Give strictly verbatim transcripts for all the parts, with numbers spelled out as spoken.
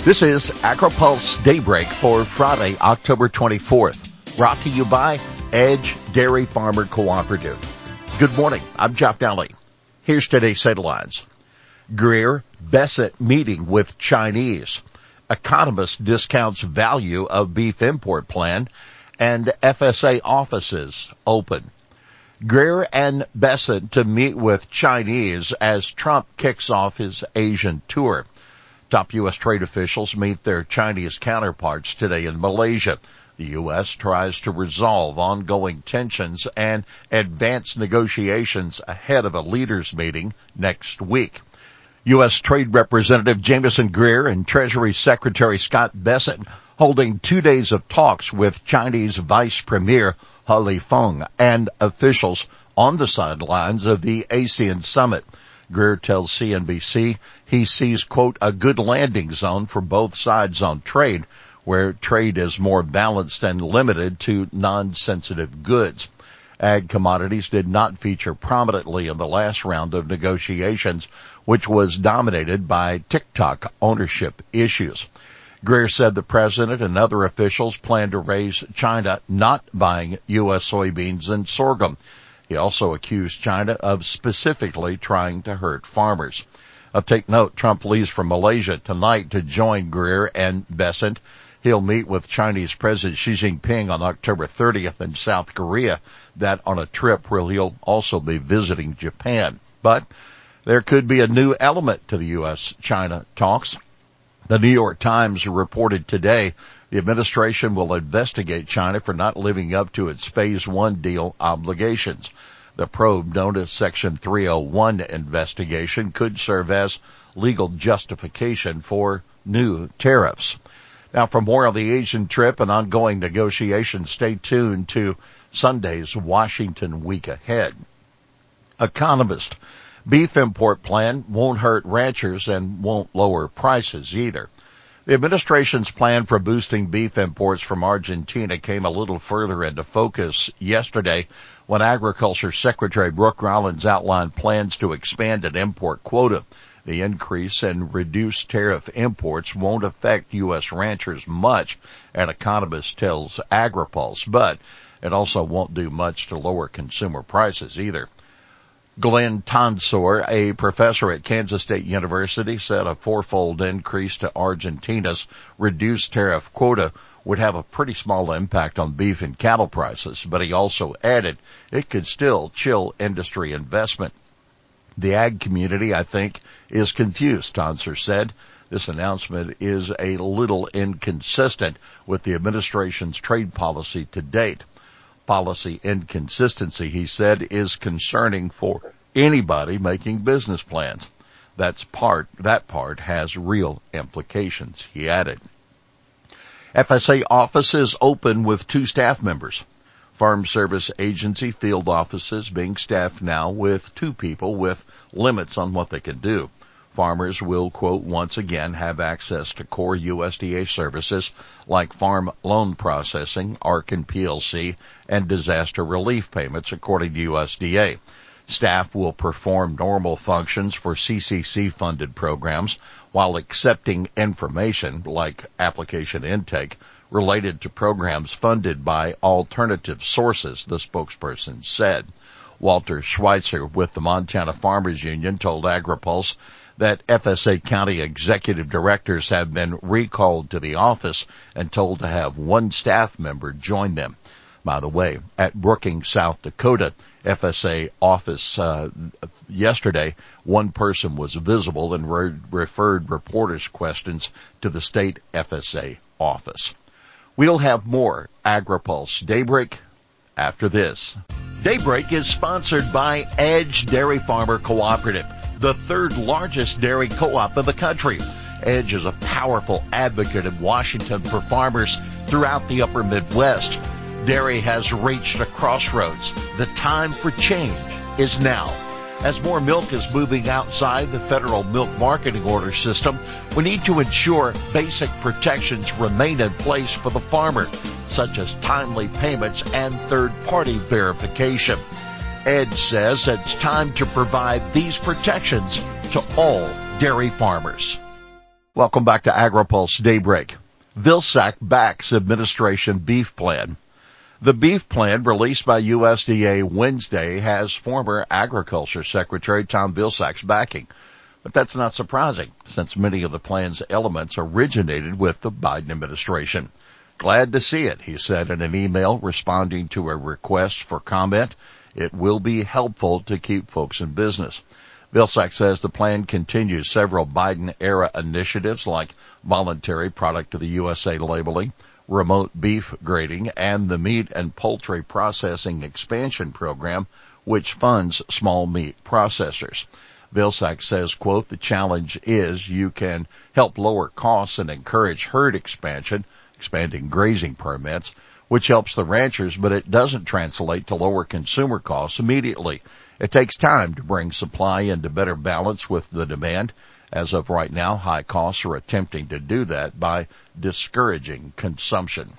This is AgriPulse Daybreak for Friday, October twenty-fourth, brought to you by Edge Dairy Farmer Cooperative. Good morning, I'm Jeff Daly. Here's today's headlines. Greer Bessent meeting with Chinese. Economist discounts value of beef import plan, and F S A offices open. Greer and Bessent to meet with Chinese as Trump kicks off his Asian tour. Top U S trade officials meet their Chinese counterparts today in Malaysia. The U S tries to resolve ongoing tensions and advance negotiations ahead of a leaders meeting next week. U S Trade Representative Jamieson Greer and Treasury Secretary Scott Bessent holding two days of talks with Chinese Vice Premier He Lifeng and officials on the sidelines of the ASEAN summit. Greer tells C N B C he sees, quote, a good landing zone for both sides on trade, where trade is more balanced and limited to non-sensitive goods. Ag commodities did not feature prominently in the last round of negotiations, which was dominated by TikTok ownership issues. Greer said the president and other officials plan to raise China not buying U S soybeans and sorghum. He also accused China of specifically trying to hurt farmers. Uh, take note, Trump leaves for Malaysia tonight to join Greer and Bessent. He'll meet with Chinese President Xi Jinping on October thirtieth in South Korea, that on a trip where he'll also be visiting Japan. But there could be a new element to the U S China talks. The New York Times reported today the administration will investigate China for not living up to its Phase One deal obligations. The probe, known as Section three oh one investigation, could serve as legal justification for new tariffs. Now, for more on the Asian trip and ongoing negotiations, stay tuned to Sunday's Washington Week Ahead. Economist, beef import plan won't hurt ranchers and won't lower prices either. The administration's plan for boosting beef imports from Argentina came a little further into focus yesterday when Agriculture Secretary Brooke Rollins outlined plans to expand an import quota. The increase in reduced tariff imports won't affect U S ranchers much, an economist tells AgriPulse, but it also won't do much to lower consumer prices either. Glenn Tonsor, a professor at Kansas State University, said a fourfold increase to Argentina's reduced tariff quota would have a pretty small impact on beef and cattle prices, but he also added it could still chill industry investment. The ag community, I think, is confused, Tonsor said. This announcement is a little inconsistent with the administration's trade policy to date. Policy inconsistency, he said, is concerning for anybody making business plans. That's part, that part has real implications, he added. F S A offices open with two staff members. Farm Service Agency field offices being staffed now with two people with limits on what they can do. Farmers will, quote, once again have access to core U S D A services like farm loan processing, ARC P L C, and disaster relief payments, according to U S D A. Staff will perform normal functions for C C C-funded programs while accepting information like application intake related to programs funded by alternative sources, the spokesperson said. Walter Schweitzer with the Montana Farmers Union told AgriPulse that F S A county executive directors have been recalled to the office and told to have one staff member join them. By the way, at Brookings, South Dakota, F S A office uh, yesterday, one person was visible and re- referred reporters' questions to the state F S A office. We'll have more AgriPulse Daybreak after this. Daybreak is sponsored by Edge Dairy Farmer Cooperative, the third largest dairy co-op in the country. Edge is a powerful advocate in Washington for farmers throughout the upper Midwest. Dairy has reached a crossroads. The time for change is now. As more milk is moving outside the federal milk marketing order system, we need to ensure basic protections remain in place for the farmer, such as timely payments and third-party verification. Edge says it's time to provide these protections to all dairy farmers. Welcome back to AgriPulse Daybreak. Vilsack backs administration beef plan. The beef plan released by U S D A Wednesday has former Agriculture Secretary Tom Vilsack's backing. But that's not surprising, since many of the plan's elements originated with the Biden administration. Glad to see it, he said in an email responding to a request for comment. It will be helpful to keep folks in business. Vilsack says the plan continues several Biden-era initiatives like voluntary product to the U S A labeling, remote beef grading, and the meat and poultry processing expansion program, which funds small meat processors. Vilsack says, quote, the challenge is you can help lower costs and encourage herd expansion, expanding grazing permits, which helps the ranchers, but it doesn't translate to lower consumer costs immediately. It takes time to bring supply into better balance with the demand. As of right now, high costs are attempting to do that by discouraging consumption.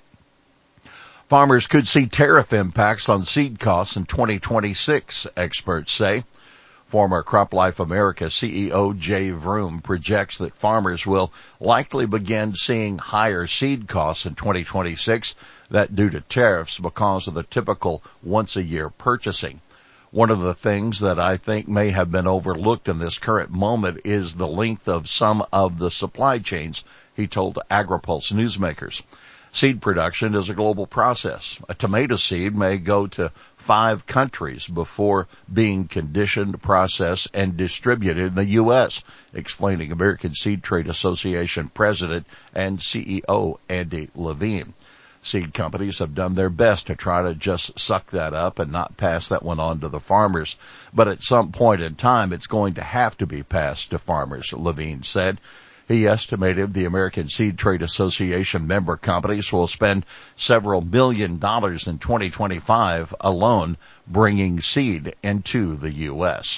Farmers could see tariff impacts on seed costs in twenty twenty-six, experts say. Former CropLife America C E O Jay Vroom projects that farmers will likely begin seeing higher seed costs in twenty twenty-six, that due to tariffs because of the typical once-a-year purchasing. One of the things that I think may have been overlooked in this current moment is the length of some of the supply chains, he told AgriPulse newsmakers. Seed production is a global process. A tomato seed may go to five countries before being conditioned, processed, and distributed in the U S, explaining American Seed Trade Association President and C E O Andy Levine. Seed companies have done their best to try to just suck that up and not pass that one on to the farmers. But at some point in time, it's going to have to be passed to farmers, Levine said. He estimated the American Seed Trade Association member companies will spend several million dollars in twenty twenty-five alone bringing seed into the U S.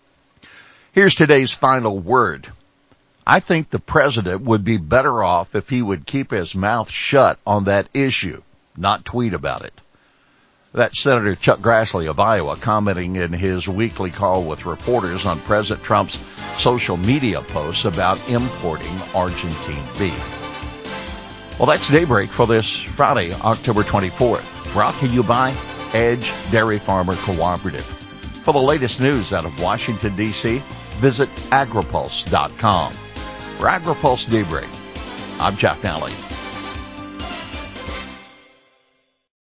Here's today's final word. I think the president would be better off if he would keep his mouth shut on that issue, not tweet about it. That's Senator Chuck Grassley of Iowa commenting in his weekly call with reporters on President Trump's social media posts about importing Argentine beef. Well, that's Daybreak for this Friday, October twenty-fourth. Brought to you by Edge Dairy Farmer Cooperative. For the latest news out of Washington, D C, visit agripulse dot com. For AgriPulse Daybreak, I'm Jeff Nally.